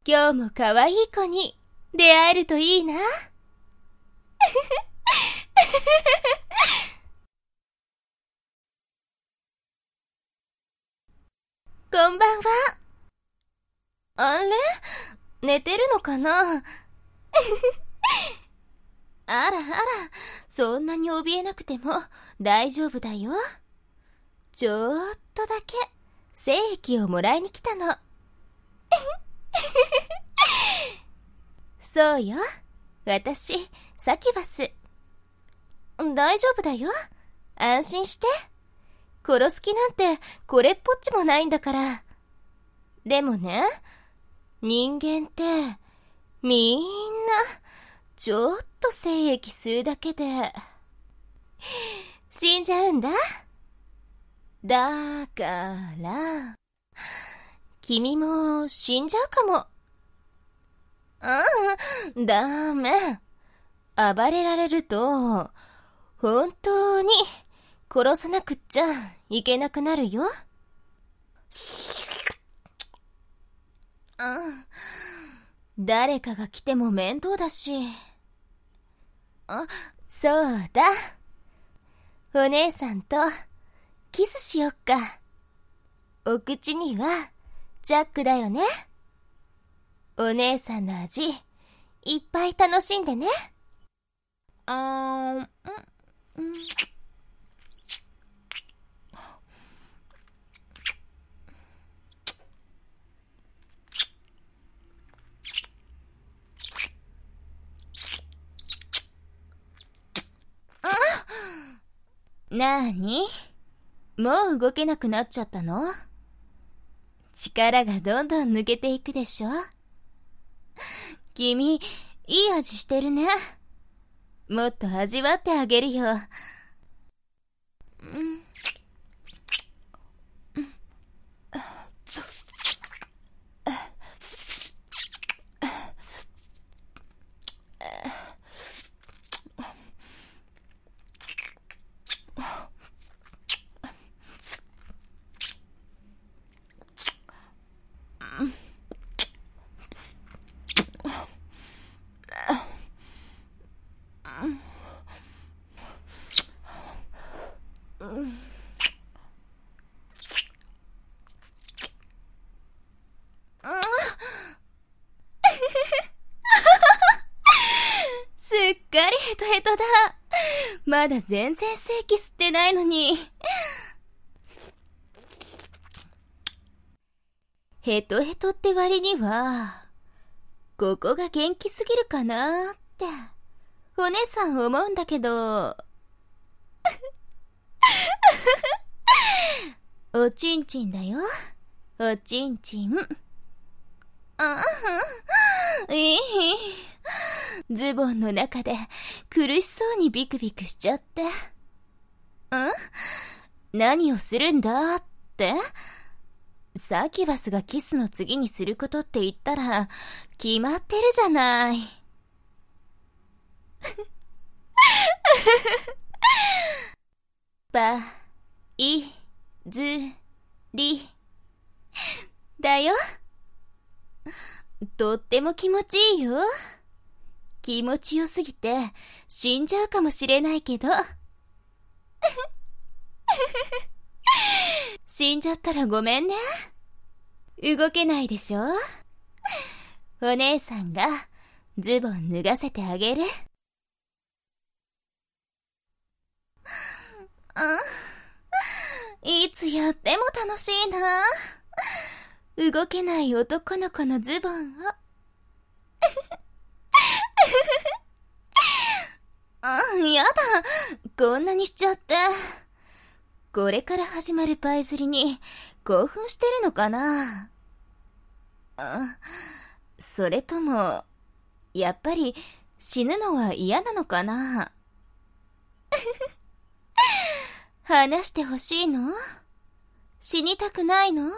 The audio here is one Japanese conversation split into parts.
今日も可愛い子に出会えるといいな。こんばんは。あれ？寝てるのかな？あらあら、そんなに怯えなくても大丈夫だよ。ちょっとだけ精液をもらいに来たの。そうよ、私、サキバス。大丈夫だよ。安心して。殺す気なんてこれっぽっちもないんだから。でもね、人間ってみんなちょっと精液吸うだけで死んじゃうんだ。だから君も死んじゃうかも。ダメ。暴れられると本当に殺さなくっちゃいけなくなるよ。誰かが来ても面倒だし。そうだ。お姉さんとキスしよっか。お口にはジャックだよね。お姉さんの味いっぱい楽しんでね。なーに？もう動けなくなっちゃったの？力がどんどん抜けていくでしょ？君、いい味してるね。もっと味わってあげるよ。すっかりヘトヘトだ。まだ全然精気吸ってないのに。ヘトヘトって割には、ここが元気すぎるかなって、お姉さん思うんだけど。おちんちんだよ。おちんちん。いい。ズボンの中で苦しそうにビクビクしちゃって。何をするんだって？サキバスがキスの次にすることって言ったら決まってるじゃない。パイズリだよ。とっても気持ちいいよ。気持ちよすぎて死んじゃうかもしれないけど。死んじゃったらごめんね。動けないでしょ？お姉さんがズボン脱がせてあげる。いつやっても楽しいな。動けない男の子のズボンを。やだ。こんなにしちゃって。これから始まるパイ釣りに興奮してるのかな？それとも、やっぱり死ぬのは嫌なのかな？話してほしいの？死にたくないの？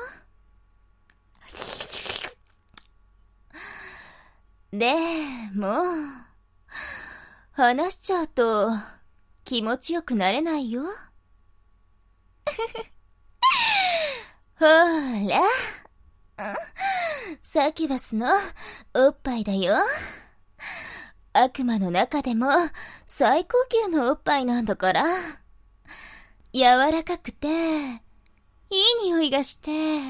でも、話しちゃうと気持ちよくなれないよ。ほら、 サキュバスのおっぱいだよ。悪魔の中でも最高級のおっぱいなんだから。柔らかくて、いい匂いがして、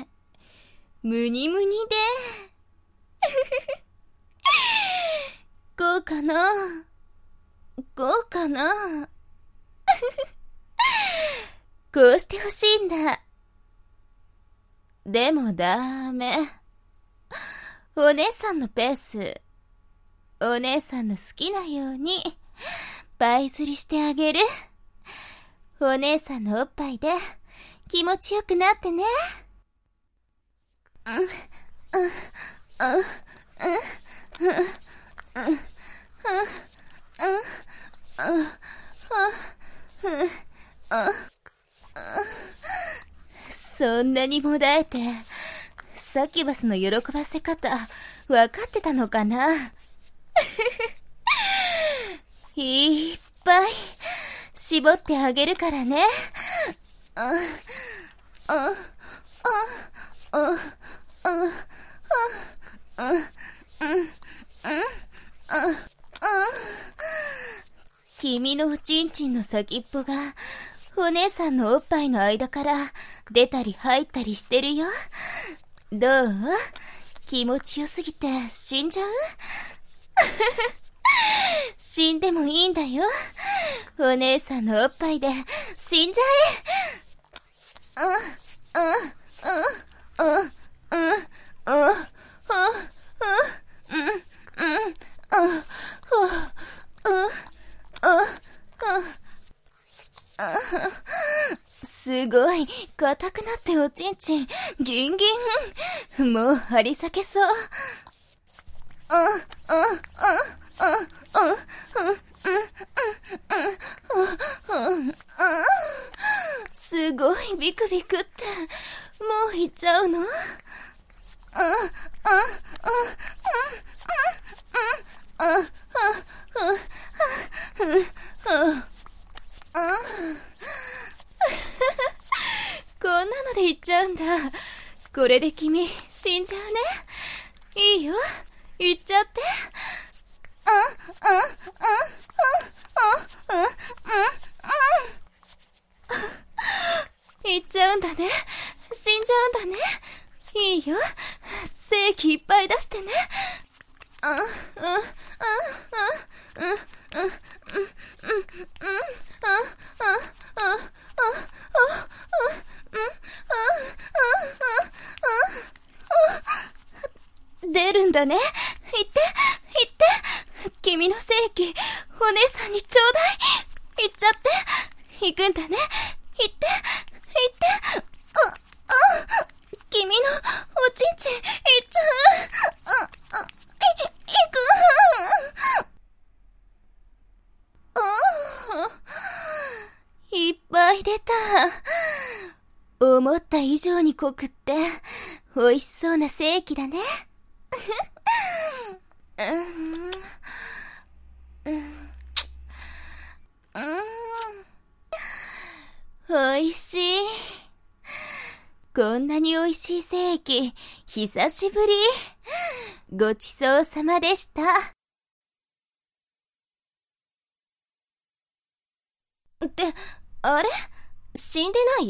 ムニムニで。こうかな？こうかな？こうしてほしいんだ。でもダメ。お姉さんのペース。お姉さんの好きなように、倍釣りしてあげる。お姉さんのおっぱいで気持ちよくなってね。そんなにもだえて、サキュバスの喜ばせ方、わかってたのかな？いっぱい、絞ってあげるからね。君のおちんちんの先っぽが、お姉さんのおっぱいの間から出たり入ったりしてるよ。どう？気持ちよすぎて死んじゃう？死んでもいいんだよ。お姉さんのおっぱいで死んじゃえ。すごい硬くなっておちんちんギンギン。もう張り裂けそう。すごいビクビクって、もう行っちゃうの？こんなので行っちゃうんだ。これで君死んじゃうね。いいよ、行っちゃって。行っちゃうんだね。死んじゃうんだね。いいよ、精液いっぱい出してね。出るんだね。行って、行って。君の精液、お姉さんにちょうだい。行っちゃって。行くんだね。行って、行って。君のおちんちん、行っちゃう。行く。いっぱい出た。思った以上に濃くって、美味しそうな精液だね。美味しい。こんなに美味しい精液、久しぶり。ごちそうさまでした。って、あれ？死んでない？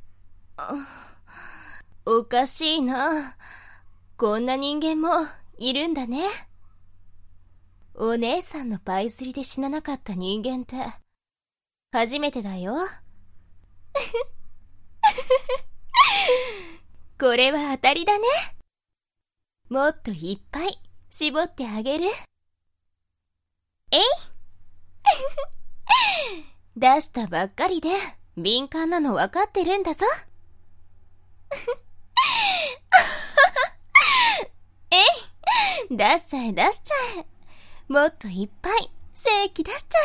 おかしいな。こんな人間もいるんだね。お姉さんのパイ釣りで死ななかった人間って初めてだよ。これは当たりだね。もっといっぱい絞ってあげる。えい出したばっかりで敏感なの分かってるんだぞ。えい出しちゃえ出しちゃえ。もっといっぱい精液出しちゃ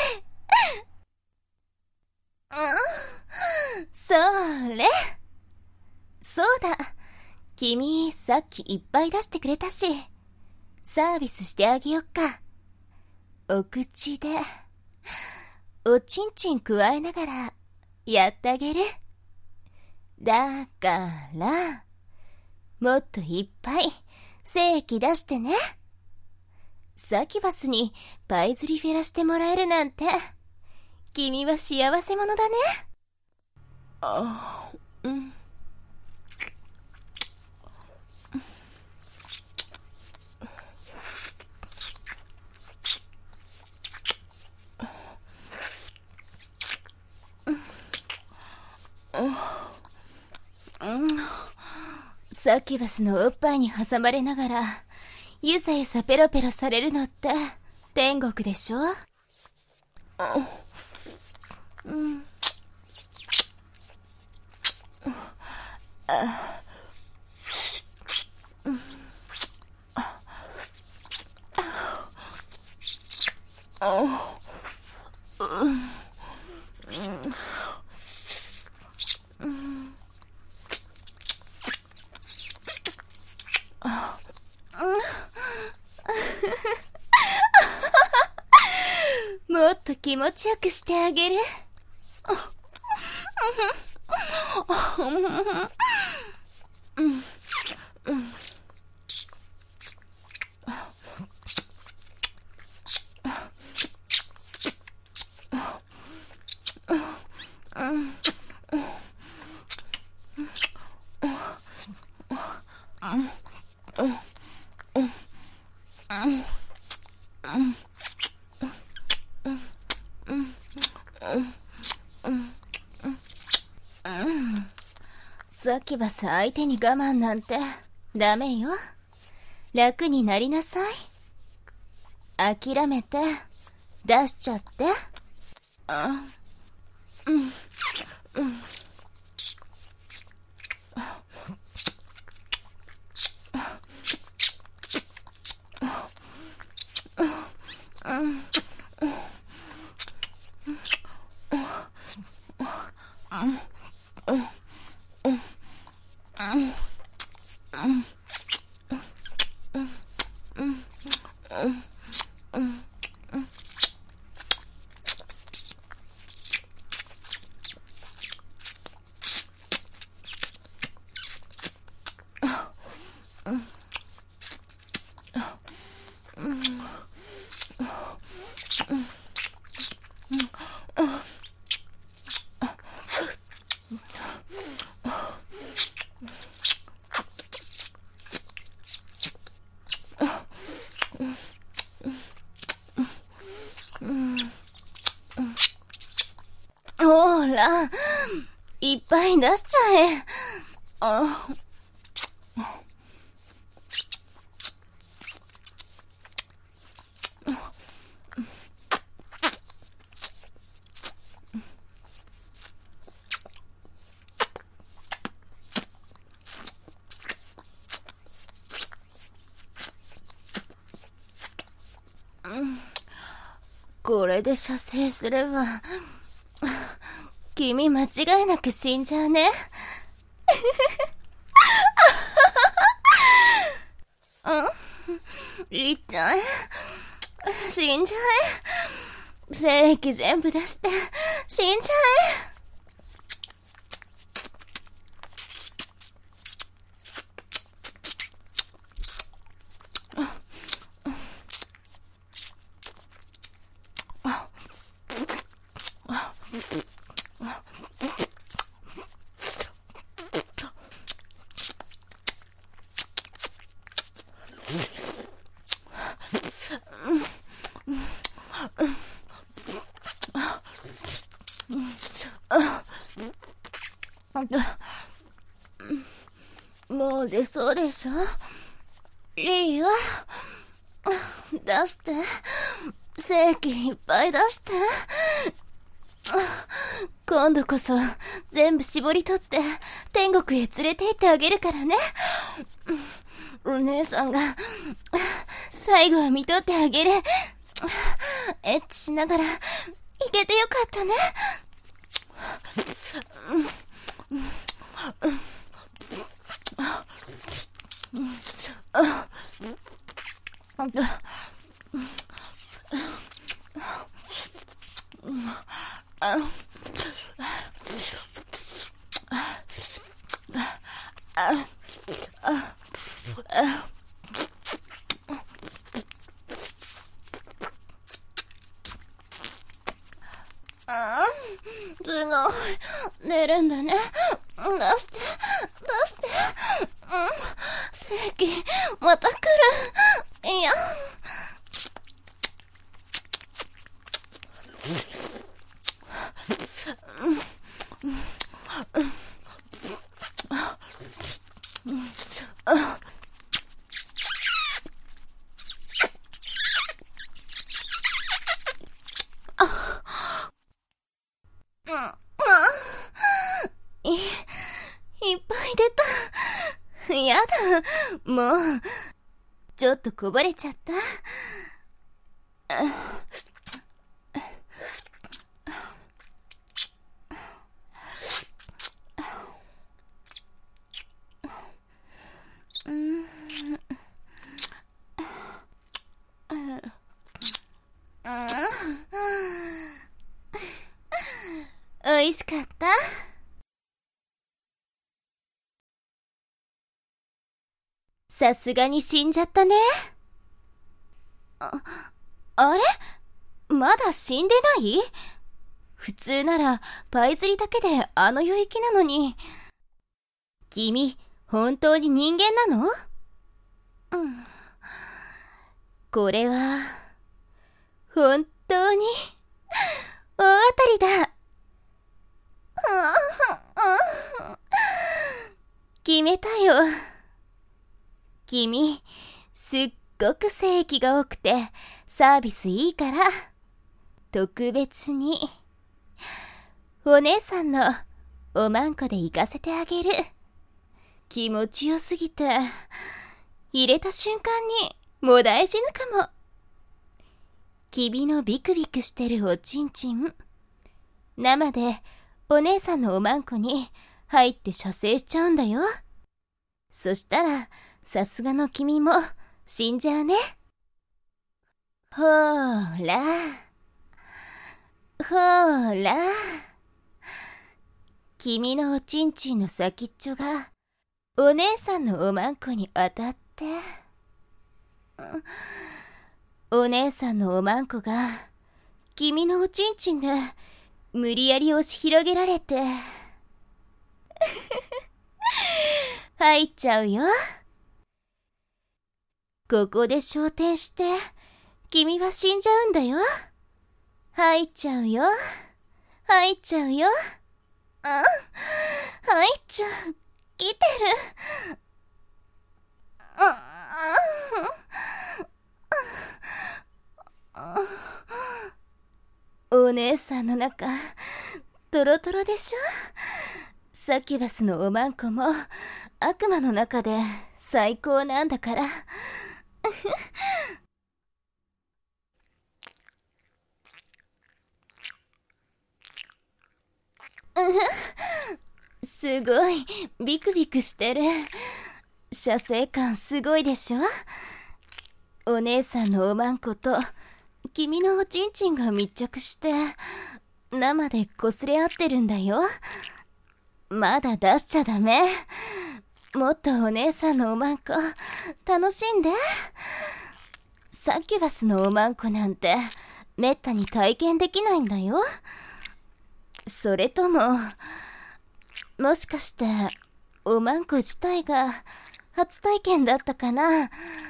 え。それ。そうだ。君さっきいっぱい出してくれたし、サービスしてあげよっか。お口でおちんちんくわえながらやってあげる。だからもっといっぱい精液出してね。サキュバスにパイズリフェラしてもらえるなんて、君は幸せ者だね。うん。サキュバスのおっぱいに挟まれながらゆさゆさペロペロされるのって天国でしょ。もっと気持ちよくしてあげる。サキュバス相手に我慢なんてダメよ。楽になりなさい。諦めて出しちゃって。ほら、いっぱい出しちゃえ。これで射精すれば君間違いなく死んじゃうね。いっちゃえ。死んじゃえ。精液全部出して死んじゃえ。もう出そうでしょ。いいよ。出して。精液いっぱい出して。今度こそ全部絞り取って天国へ連れて行ってあげるからね。お姉さんが最後は見とってあげる。エッチしながら行けてよかったね。 すごい。寝るんだね。出して、出して。正規、また来る。いや。いっぱい出た。やだ。もう、ちょっとこぼれちゃった。おいしかった？さすがに死んじゃったね。あれ？まだ死んでない？普通ならパイ釣りだけであの領域なのに。君、本当に人間なの？これは本当に大当たりだ。決めたよ。君、すっごく正義が多くてサービスいいから、特別にお姉さんのおまんこで行かせてあげる。気持ちよすぎて入れた瞬間にもだえ死ぬかも。君のビクビクしてるおちんちん、生でお姉さんのおまんこに入って射精しちゃうんだよ。そしたらさすがの君も死んじゃうね。ほーらほーら、君のおちんちんの先っちょがお姉さんのおまんこに当たって、お姉さんのおまんこが君のおちんちんで無理やり押し広げられて入っちゃうよ。ここで昇天して君は死んじゃうんだよ。入っちゃうよ。入っちゃうよ。入っちゃう。来てる。お姉さんの中トロトロでしょ。サキュバスのおまんこも悪魔の中で最高なんだから。すごいビクビクしてる。射精感すごいでしょ。お姉さんのおまんこと君のおちんちんが密着して生で擦れ合ってるんだよ。まだ出しちゃダメ。もっとお姉さんのおまんこ楽しんで。サキュバスのおまんこなんてめったに体験できないんだよ。それとももしかしておまんこ自体が初体験だったかな。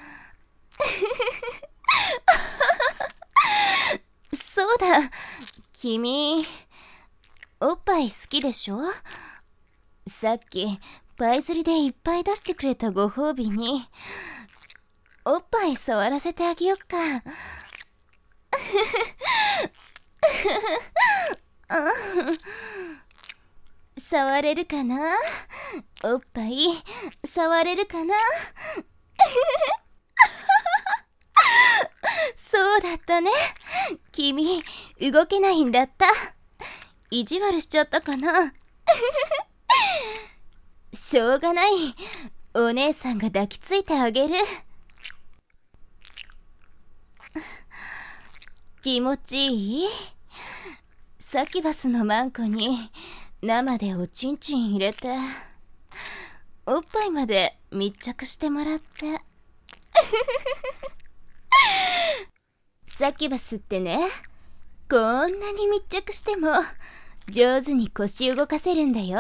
そうだ、君おっぱい好きでしょ。さっきパイ釣りでいっぱい出してくれたご褒美におっぱい触らせてあげよっか。触れるかな。おっぱい触れるかな。そうだったね。君動けないんだった。意地悪しちゃったかな。しょうがない。お姉さんが抱きついてあげる。気持ちいい？サキュバスのマンコに生でおちんちん入れておっぱいまで密着してもらって。サキュバスってね、こんなに密着しても上手に腰動かせるんだよ。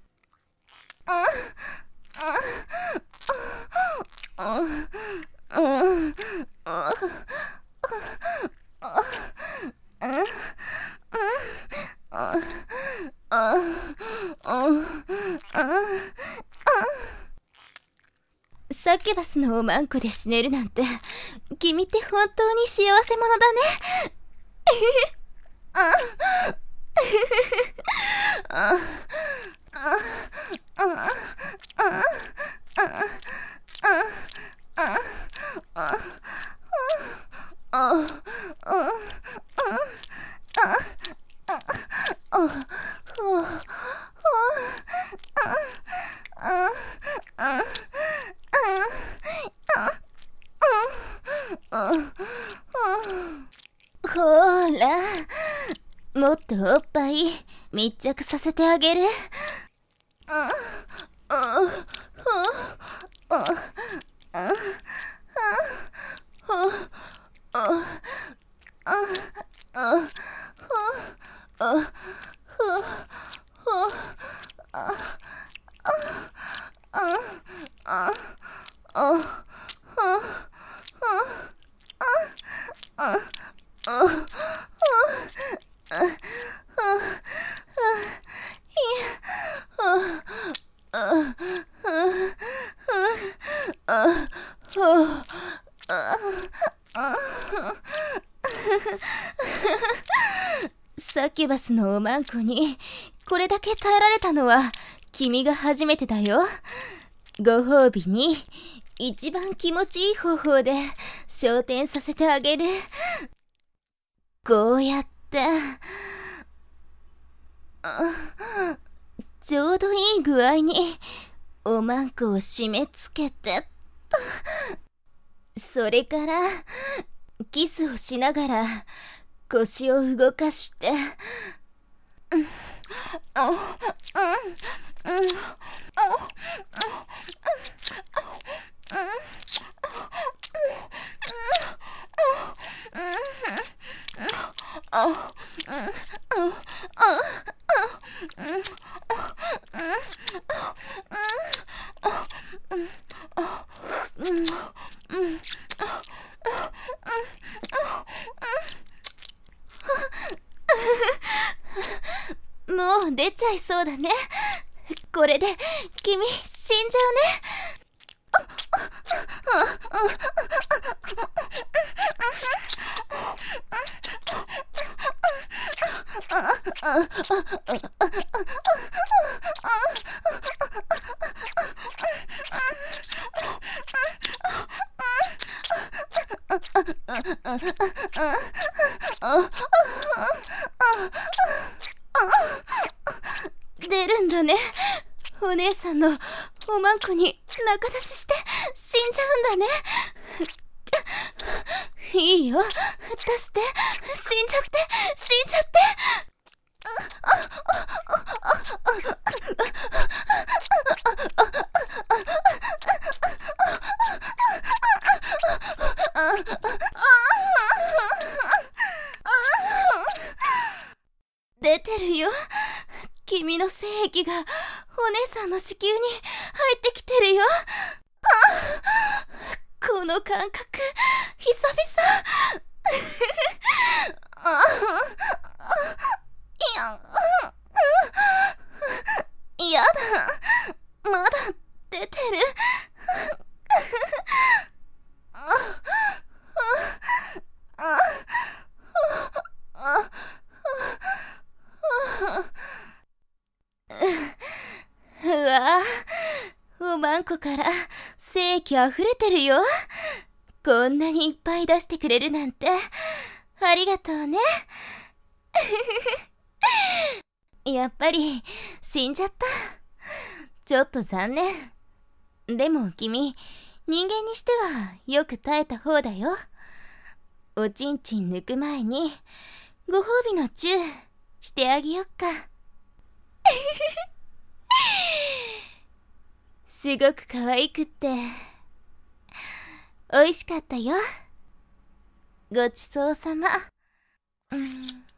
サキュバスのおまんこで死ねるなんて、君って本当に幸せ者だね。ほら、もっとおっぱい密着させてあげる。サキュバスのおまんこにこれだけ耐えられたのは君が初めてだよ。ご褒美に一番気持ちいい方法で昇天させてあげる。こうやってちょうどいい具合におまんこを締め付けて、それからキスをしながら腰を動かして、もう出ちゃいそうだね。これで君死んじゃうね。出るんだね。お姉さんのおまんこに仲出しして死んじゃうんだね。いいよ、出して死んじゃって死んじゃって。出てるよ。君の精液がお姉さんの子宮に入ってきてるよ。この感覚久々。やだ、まだ出てる。うわぁ、おまんこから精液あふれてるよ。こんなにいっぱい出してくれるなんてありがとうね。やっぱり死んじゃった。ちょっと残念。でも君、人間にしてはよく耐えた方だよ。おちんちん抜く前にご褒美のチューしてあげよっか。すごく可愛くって美味しかったよ。ごちそうさま。